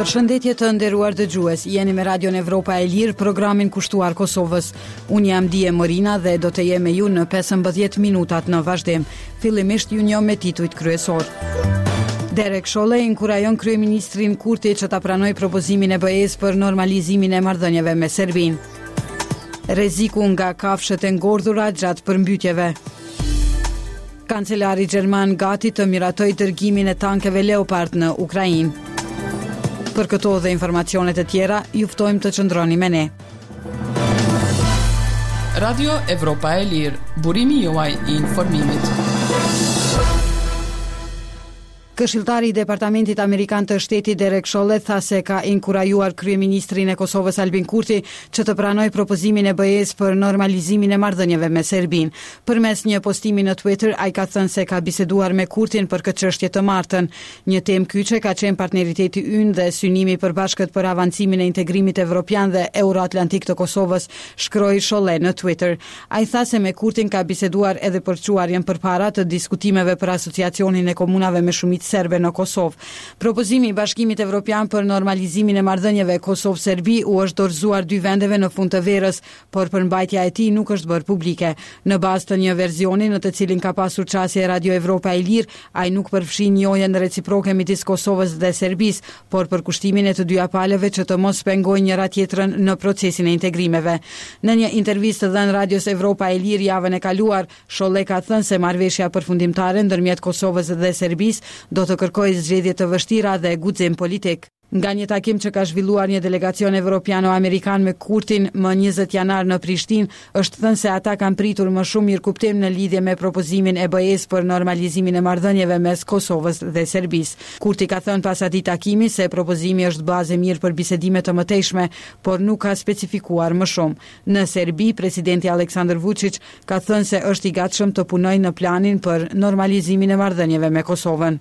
Përshëndetje të nderuar dëgjues, jeni me Radion Evropa e Lirë, programin kushtuar Kosovës. Unë jam Dije Morina dhe do të jem me ju në 15 minutat në vazhdim. Fillimisht ju njoh me titujt kryesor. Derek Sholle inkurajon kryeministrin Kurti që ta pranoj propozimin e BE-s për normalizimin e marrëdhënieve me Serbinë. Rreziku nga kafshët e ngordhura gjatë përmbytjeve. Kancelari gjerman gati të miratoj dërgimin e tankeve Leopard në Ukrainë. Për këto dhe informacionet e tjera, ju ftojmë të qëndroni me ne. Radio Evropa e Lirë, burimi juaj I informimit. Këshilltari I Departamentit Amerikan të Shtetit Derek Sholle tha se ka inkurajuar kryeministrin e Kosovës Albin Kurti që të pranojë propozimin e BE-s për normalizimin e marrëdhënieve me Serbinë. Përmes një postimi në Twitter, ai ka thënë se ka biseduar me Kurtin për këtë çështje të martën. Një temë kyçe ka qenë partneriteti ynë dhe synimi I përbashkët për avancimin e integrimit evropian dhe euroatlantik të Kosovës, shkroi Sholle në Twitter. Ai tha se me Kurtin ka biseduar edhe për çuarjen përpara të diskutimeve për asociacionin e komunave me shumicë serbe në Kosovë. Propozimi I Bashkimit Evropian për normalizimin e marrëdhënieve Kosovë-Serbi u është dorëzuar dy vendeve në fund të verës, por përmbajtja e tij nuk është bërë publike. Në bazë të një versioni në të cilin ka pasur qasje Radio Evropa e Lirë, ai nuk përfshin njojën reciproke midis Kosovës dhe Serbisë, por për kushtimin e të dyja palëve që të mos pengojnë njëra tjetrën në procesin e integrimeve. Në një intervistë dhënë Radios Evropa e Lirë javën e kaluar, Sholle ka thënë se marrëveshja përfundimtare ndërmjet Kosovës dhe Serbisë do të kërkojë zgjedhje të vështira dhe guxim politik. Nga një takim që ka zhvilluar një delegacion evropiano-amerikan me Kurtin më 20 janar në Prishtinë, është thënë se ata kanë pritur më shumë mirëkuptim në lidhje me propozimin e BE-s për normalizimin e marrëdhënieve mes Kosovës dhe Serbisë. Kurti ka thënë pas atij takimi se propozimi është bazë e mirë për bisedime të mëtejshme, por nuk ka specifikuar më shumë. Në Serbi, presidenti Aleksandar Vučić ka thënë se është I gatshëm të punojë në planin për normalizimin e marrëdhënieve me Kosovën.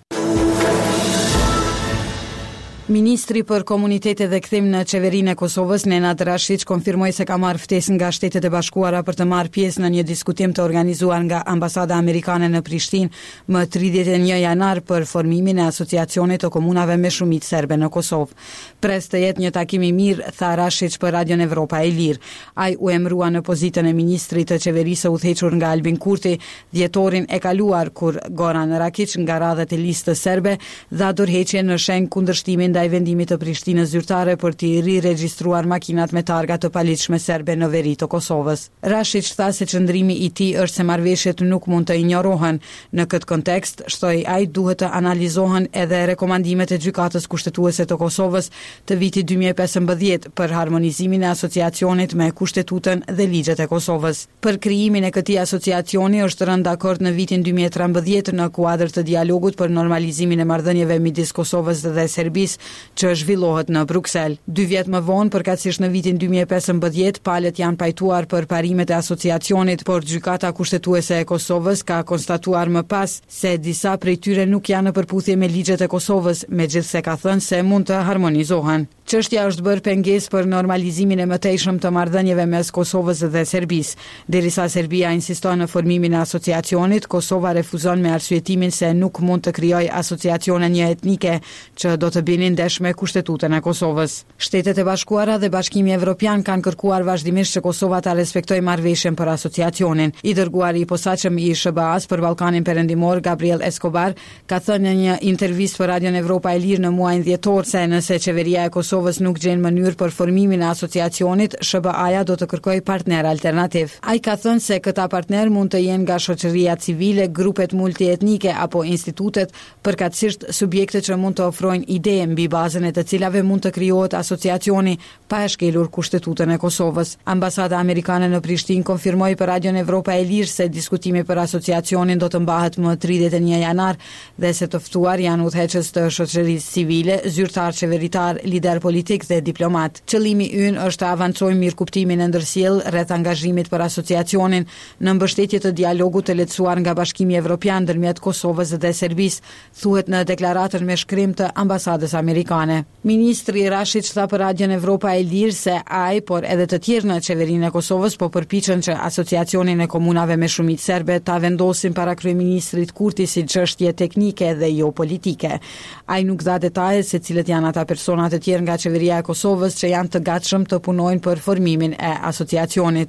Ministri për komunitete dhe kthim në qeverinë e Kosovës, Nenad Rashić, konfirmoi se ka marrë ftesën nga Shtetet e Bashkuara për të marrë pjesë në një diskutim të organizuar nga Ambasada Amerikane në Prishtinë më 31 janar për formimin e asociacionit të komunave me shumicë serbe në Kosovë. Pres të jetë një takim I mirë, tha Rashić për Radion Evropa e Lirë. Ai u emërua në pozitën e ministrit të qeverisë udhëhequr nga Albin Kurti dhjetorin e kaluar, kur Goran Rakić nga radhët e listës serbe dha dorëheqje në shenjë kundërshtimin ndaj vendimit të Prishtinës zyrtare për të riregjistruar makinat me targa të paligjshme serbe në veri të Kosovës. Rashić tha se qëndrimi I tij është se marrëveshjet nuk mund të injorohen. Në këtë kontekst, shtoi ai, duhet të analizohen edhe rekomandimet e Gjykatës Kushtetuese të Kosovës të vitit 2015 për harmonizimin e asociacionit me Kushtetutën dhe ligjet e Kosovës. Për krijimin e këtij asociacioni është rënë dakord në vitin 2013 në kuadër të dialogut për normalizimin e marrëdhënieve midis Kosovës dhe Serbisë, që zhvillohet në Bruksel. 2 vjet më vonë, përkatësisht në vitin 2015, palët janë pajtuar për parimet e asociacionit, por Gjykata Kushtetuese e Kosovës ka konstatuar më pas se disa prej tyre nuk janë në përputhje me ligjet e Kosovës, megjithse ka thënë se mund të harmonizohen. Çështja është bërë pengesë për normalizimin e mëtejshëm të marrëdhënieve mes Kosovës dhe Serbisë. Derisa Serbia insiston në formimin e asociacionit, Kosova refuzon me arsyetimin se nuk mund të krijojë asociacione një etnike që do të binin ndesh me Kushtetutën e Kosovës. Shtetet e Bashkuara dhe Bashkimi Evropian kanë kërkuar vazhdimisht që Kosova ta respektojë marrëveshjen për asociacionin. I dërguari I posaçëm I SBA-s për Ballkanin Perëndimor, Gabriel Escobar, ka thënë në një intervistë për Radion Evropa e Lirë në muajin dhjetor se nëse qeveria e Kosovës nuk gjen mënyrë për formimin e asociacionit, SBA-ja do të kërkojë partner alternativ. Ai ka thënë se këta partner mund të jenë nga shoqëria civile, grupet multietnike apo institutet, përkatësisht subjekte që mund të ofrojnë ide mbi bazën e të cilave mund të krijohet asociacioni pa e shkelur Kushtetutën e Kosovës. Ambasada Amerikane në Prishtinë konfirmoi për Radion Evropa e Lirë se diskutimi për asociacionin do të mbahet më 31 janar dhe se të ftuar janë udhëheqës të shoqërisë civile, zyrtar qeveritar, lider politik dhe diplomat. Qëllimi ynë është të avancojmë mirëkuptimin e ndërsjellë rreth angazhimit për asociacionin në mbështetje të dialogut të lehtësuar nga Bashkimi Evropian ndërmjet Kosovës dhe Serbisë, thuhet në deklaratën me shkrim të Ambasadës Amerikane. amerikane. Ministri Rashid tha për Radion Evropa e Lirë se ai, por edhe të tjerë në qeverinë e Kosovës po përpiqen që Asociacionin e Komunave me Shumicë serbe ta vendosin para kryeministrit Kurti si çështje teknike dhe jo politike. Ai nuk dha detaje se cilët janë ata persona të tjerë nga qeveria e Kosovës që janë të gatshëm të punojnë për formimin e asociacionit.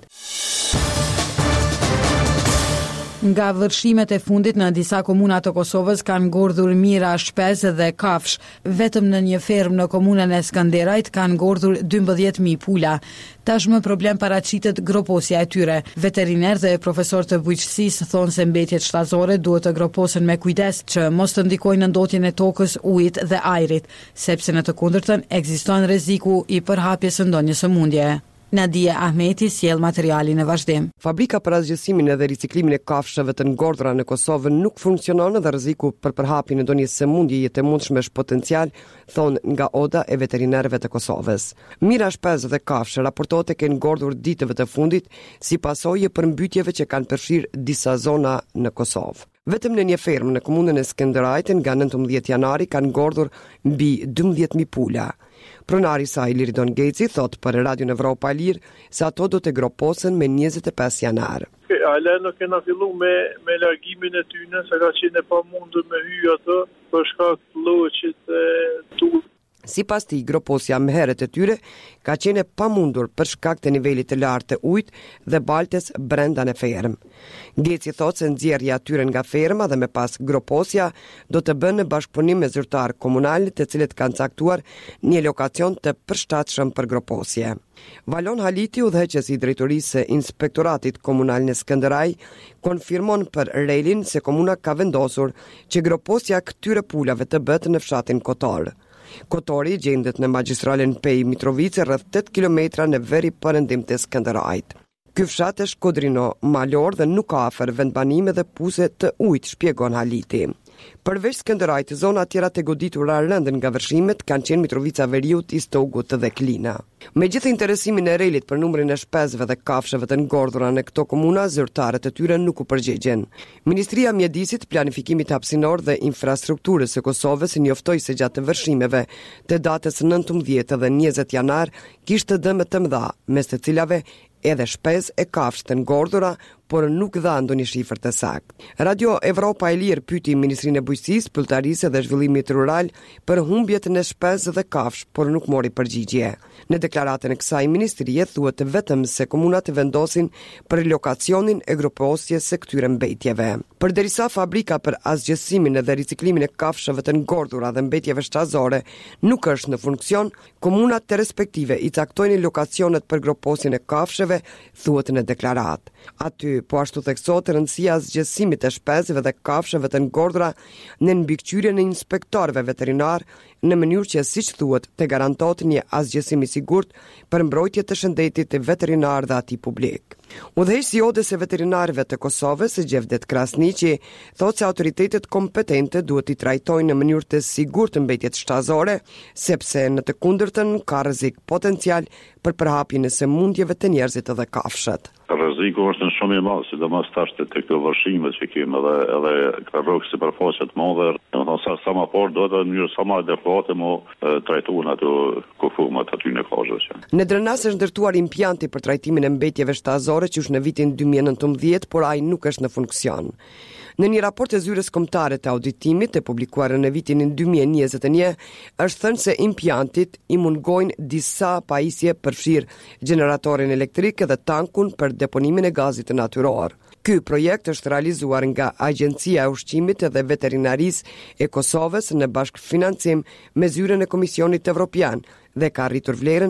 Nga vërshimet e fundit në disa komuna të Kosovës kanë ngordhur mira, shpez dhe kafsh. Vetëm në një fermë në komunën e Skanderajt kanë ngordhur 12.000 pula. Tashmë problem paraqitet groposja e tyre. Veteriner dhe profesor të bujqësisë thonë se mbetjet shtatësore duhet të groposen me kujdes që mos të ndikojnë në ndotjen e tokës, ujit dhe ajrit, sepse në të kundërtën ekziston rreziku i përhapjes së ndonjë sëmundje. Nadia Ahmeti sjell materialin e vazhdim. Fabrika për azgjësimin dhe riciklimin e kafshëve të ngordhura në Kosovë nuk funksionon dhe rreziku për përhapjen e ndonjë sëmundjeje të mundshme është potencial, thonë nga Oda e veterinerëve të Kosovës. Mira shpezë dhe kafshë raportohet e kenë ngordhur ditëve të fundit si pasojë për mbytjeve që kanë përfshirë disa zona në Kosovë. Vetëm në një fermë në komunën e Skënderajt nga 19 janari kanë ngordhur mbi 12.000 pula. Pronari i saj Liridon Geci thot për Radion Evropa e Lirë se ato do të groposen me 25 janar. Ale nuk kena fillu me largimin e tyne, se ka qenë e pamundur me hyj ato për shkak të lloçit e tu. Sipas tij, groposja më herët e tyre ka qenë pamundur për shkak të nivelit të lartë të ujit dhe baltes brenda në fermë. Geci thot se nxjerrja e tyre nga ferma dhe me pas groposja do të bënë në bashkëpunim me zyrtar komunal, të cilët kanë caktuar një lokacion të përshtatshëm për groposje. Valon Haliti, udhëheqës i drejtorisë së Inspektoratit Komunal në Skënderaj, konfirmon për Relin se komuna ka vendosur që groposja këtyre pulave të bëhet në fshatin Kotor. Kotori gjendet në magjistralen Pej Mitrovice rreth 8 kilometra në veri perëndim të Skënderajt. Ky fshat është kodrino malor dhe nuk ka afër vendbanime dhe puse të ujit, shpjegon Haliti. Përveç Skënderajt, zona tjera të goditura rëndën nga vërshimet kanë qenë Mitrovica Veriut, Istogut dhe Klina. Megjithë interesimin e Relit për numrin e shpezëve dhe kafshëve të ngordhura në këto komuna, zyrtarët e tyre nuk u përgjigjen. Ministria e Mjedisit, Planifikimit Hapësinor dhe Infrastrukturës së Kosovës njoftoi se gjatë vërshimeve të datës 19 dhe 20 janar kishte dëme të mëdha, mes të cilave edhe shpezë e kafshë të ngordhura, por nuk dha ndonjë shifër të saktë. Radio Evropa e Lirë pyeti Ministrinë e Bujqësisë, Pylltarisë dhe Zhvillimit Rural për humbjet në shpezë dhe kafshë, por nuk mori përgjigje. Në deklaratën e kësaj ministrie thuhet vetëm se komunat vendosin për lokacionin e groposjes së këtyre mbetjeve. Përderisa fabrika për azgjësimin dhe riciklimin e kafshëve të ngordhura dhe mbetjeve shtatësore nuk është në funksion, komunat të respektive i caktojnë lokacionet për groposjen e kafshëve, thuhet në deklaratë. Aty po ashtu theksohet rëndësia e zgjesimit të shpezëve dhe kafshëve të ngordhura në mbikëqyrjen e inspektorëve veterinar në mënyrë që, siç thuhet, të garantohet një azgjësim i sigurt për mbrojtje të shëndetit të veterinar dhe atij publik. Udhëheqësi i Odës së veterinarëve të Kosovës, Gjevdet Krasniqi, thotë se autoritetet kompetente duhet i trajtojnë në mënyrë të sigurt mbetjet shtatësore, sepse në të kundërtën ka rrezik potencial për përhapjen e sëmundjeve të njerëzit dhe kafshët. Rreziku është në shumë i madh, sidomos tash te këto vërshime që kemi edhe këto rrugë sipërfaqe të mëdha, domethënë sa më por do të në mënyrë sa më adekuate mo trajtuan ato kufumat aty në kozhë. Në Drenas është ndërtuar impjanti për trajtimin e mbetjeve shtatësore që është në vitin 2019, por ai nuk është në funksion. Në një raport të Zyrës Kombëtare të Auditimit e publikuar në vitin 2021, është thënë se impjantit i mungojnë disa pajisje përfshirë generatorin elektrik dhe tankun për deponimin e gazit natyror. Ky projekt është realizuar nga Agjencia e Ushqimit dhe Veterinarisë e Kosovës në bashkëfinancim me zyrën e Komisionit Evropian dhe ka arritur vlerën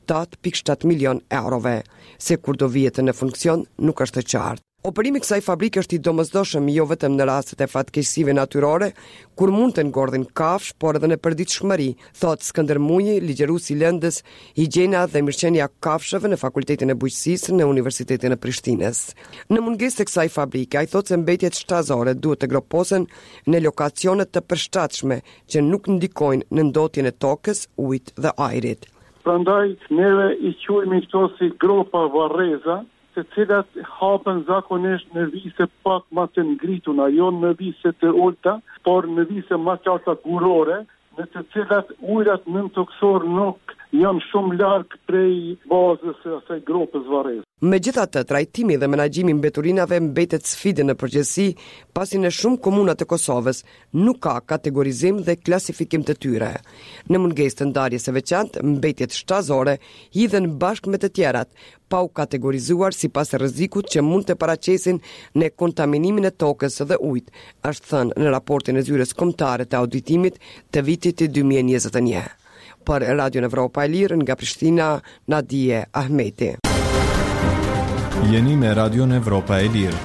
7.7 milion eurove. Se kur do vihet në funksion nuk është e qartë. Operimi kësaj fabrike është i domosdoshëm jo vetëm në rastet e fatkeqësive natyrore, kur mund të ngordhin kafsh, por edhe në përditshmëri, thot Skënder Muji, ligjeruesi i lëndës Higjiena dhe mirëqenia kafshëve në Fakultetin e Bujqësisë në Universitetin e Prishtinës. Në mungesë të kësaj fabrike, ai thotë se mbetjet shtatësore duhet të groposen në lokacione të përshtatshme që nuk ndikojnë në ndotjen e tokës, ujit dhe ajrit. Prandaj neve i quajmë këto si gropa varreza, të cilat hapen zakonisht në vise pak më të ngrituna, jo në vise të ulta, por në vise më qarta kurore, në të cilat ujrat nëntoksor nuk janë shumë larg prej bazës së asaj grupës varrese. Megjithatë, trajtimi dhe menaxhimi i mbeturinave mbetet sfidë në përgjithësi, pasi në shumë komuna të Kosovës nuk ka kategorizim dhe klasifikim të tyre. Në mungesë të ndarjes së veçantë, mbetjet shtazore hidhen bashkë me të tjerat, pa u kategorizuar sipas rrezikut që mund të paraqesin në kontaminimin e tokës dhe ujit, është thënë në raportin e zyres kombëtare të auditimit të vitit 2021. Për Radio Evropa e Lirë nga Prishtina, Nadije Ahmeti. Jeni me Radio Evropa e Lirë.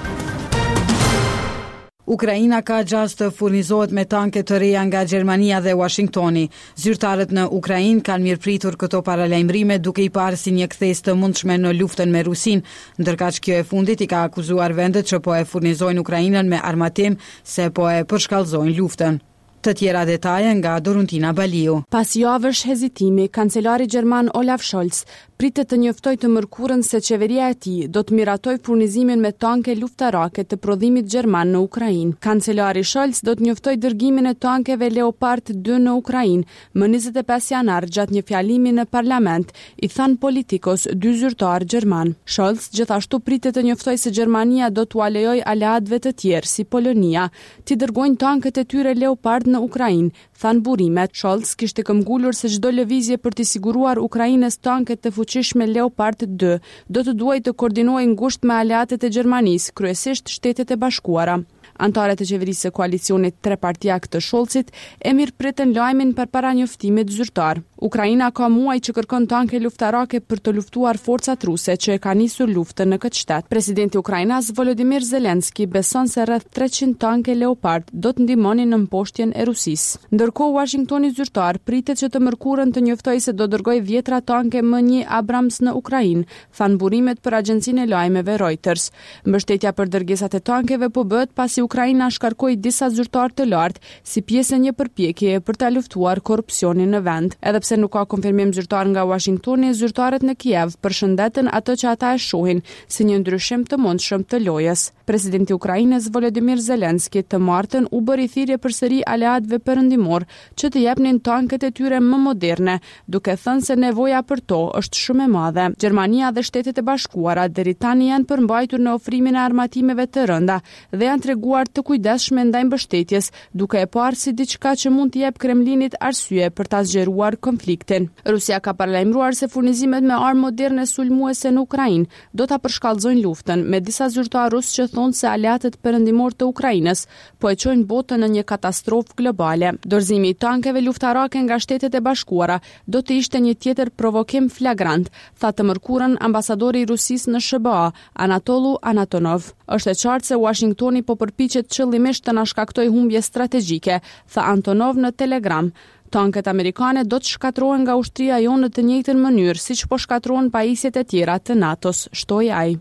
Ukraina ka gjas të furnizohet me tanke të reja nga Gjermania dhe Washingtoni. Zyrtarët në Ukrainë kanë mirëpritur këto paralajmërime duke i parë si një kthes të mundshme në luftën me Rusin, ndërkaq kjo e fundit i ka akuzuar vendet që po e furnizojnë Ukrainën me armatim se po e përshkallëzojnë luftën. Të tjera detaje nga Doruntina Baliu. Pas javësh hezitimi, kancelari gjerman Olaf Scholz pritet të njoftojë të mërkurën se qeveria e tij do të miratojë furnizimin me tanke luftarake të prodhimit gjerman në Ukrainë. Kancelari Scholz do të njoftojë dërgimin e tankeve Leopard 2 në Ukrainë më 25 janar gjatë një fjalimi në parlament, i than Politikos dy zyrtar gjerman. Scholz gjithashtu pritet të njoftojë se Gjermania do t'u alejojë aleatëve të tjerë si Polonia të dërgojnë tanket e tyre Leopard në Ukrainë, than burimet. Scholz kishte këmbgulur se çdo lëvizje për të siguruar Ukrainës tanket të fuqishme Leopard 2 do të duhej të koordinohej ngushtë me aleatët e Gjermanisë, kryesisht Shtetet e Bashkuara. Antarët e qeverisë së koalicionit trepartijak të Scholzit e mirëpritën lajmin përpara njoftimit zyrtar. Ukraina ka muaj që kërkon tanke luftarake për të luftuar forcat ruse që e ka nisur luftën në këtë shtet. Presidenti i Ukrainës Volodymyr Zelensky beson se rreth 300 tanke Leopard do të ndihmonin në mposhtjen e Rusisë. Ndërkohë Washingtoni zyrtar pritet që të mërkurën të njoftojë se do dërgojë 10 tanke M1 Abrams në Ukrainë, than burimet për agjencinë e lajmeve Reuters. Mbështetja për dërgesat e tankeve po bëhet pasi Ukraina shkarkoi disa zyrtar të lartë si pjesë e një përpjekjeje për ta luftuar korrupsionin në vend. Edhe pse nuk ka konfirmim zyrtar nga Washingtoni, zyrtarët në Kiev përshëndetën atë që ata e shohin si një ndryshim të mundshëm të lojës. Presidenti i Ukrainës Volodymyr Zelensky të martën u bëri thirrje përsëri aleatëve perëndimor që të jepnin tanket e tyre më moderne, duke thënë se nevoja për to është shumë e madhe. Gjermania dhe Shtetet e Bashkuara deri tani janë përmbajtur në ofrimin e armatimeve të rënda dhe janë treguar të kujdesshme ndaj mbështetjes, duke e parë si diçka që mund të jep Kremlinit arsye për ta zgjeruar konfliktin. Rusia ka paralajmëruar se furnizimet me armë moderne sulmuese në Ukrainë do ta përshkallëzojnë luftën, me disa zyrtar rus që thonë se aleatët perëndimor të Ukrainës po e çojnë botën në një katastrofë globale. Dorëzimi i tankeve luftarake nga Shtetet e Bashkuara do të ishte një tjetër provokim flagrant, tha të mërkurën ambasadori i Rusisë në SBA, Anatolu Anatonov. Është e qartë se Washingtoni po përpiqet qëllimisht të na shkaktojë humbje strategjike, tha Antonov në Telegram. Tanket amerikane do të shkatrohen nga ushtria jonë në të njëjtën mënyrë siç po shkatrohen pajisjet e tjera të NATO-s, shtoi ai.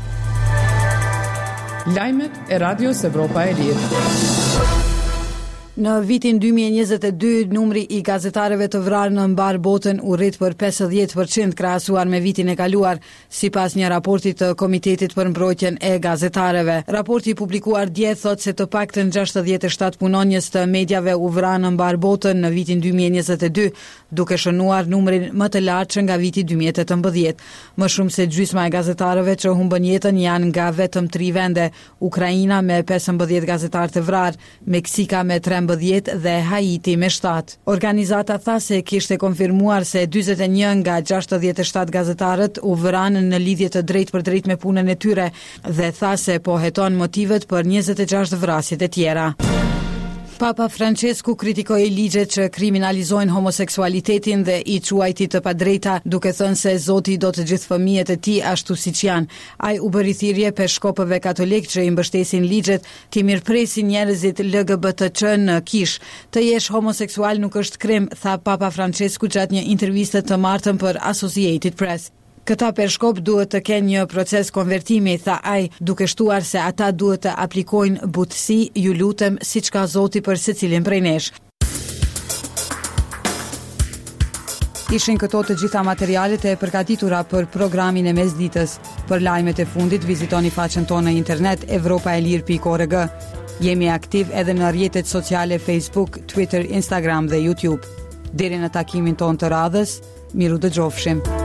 Lajmet e Radios Evropa e Lirë. Në vitin 2022, numri i gazetarëve të vrarë në mbar botën u rrit për 50% krahasuar me vitin e kaluar, sipas një raporti të Komitetit për Mbrojtjen e Gazetarëve. Raporti i publikuar dje thotë se të paktën 67 punonjës të mediave u vranë në mbar botën në vitin 2022, duke shënuar numrin më të lartë që nga viti 2018. Më shumë se gjysma e gazetarëve që humbën jetën janë nga vetëm 3 vende: Ukraina me 15 gazetarë të vrarë, Meksika me 13 dhe Haiti me 7. Organizata tha se kishte konfirmuar se 41 nga 67 gazetarët u vranë në lidhje të drejtë për drejtë me punën e tyre dhe tha se po heton motivet për 26 vrasjet e tjera. Papa Francesku kritikoi ligjet që kriminalizojnë homoseksualitetin dhe i quajti të padrejta, duke thënë se Zoti do të gjithë fëmijët e tij ashtu siç janë. Ai u bëri thirrje peshkopëve katolik që i mbështesin ligjet të mirëpresin njerëzit LGBTQ në kish. Të jesh homoseksual nuk është krim, tha Papa Francesku gjatë një interviste të martën për Associated Press. Këta peshkop duhet të kenë një proces konvertimi, tha ai, duke shtuar se ata duhet të aplikojnë butësi, ju lutem, siç ka Zoti për secilin prej nesh. Ishin këto të gjitha materialet e përgatitura për programin e mesditës. Për lajmet e fundit vizitoni faqen tonë në internet evropaelir.org. Jemi aktiv edhe në rrjetet sociale Facebook, Twitter, Instagram dhe YouTube. Deri në takimin tonë të radhës, miru dëgjofshim.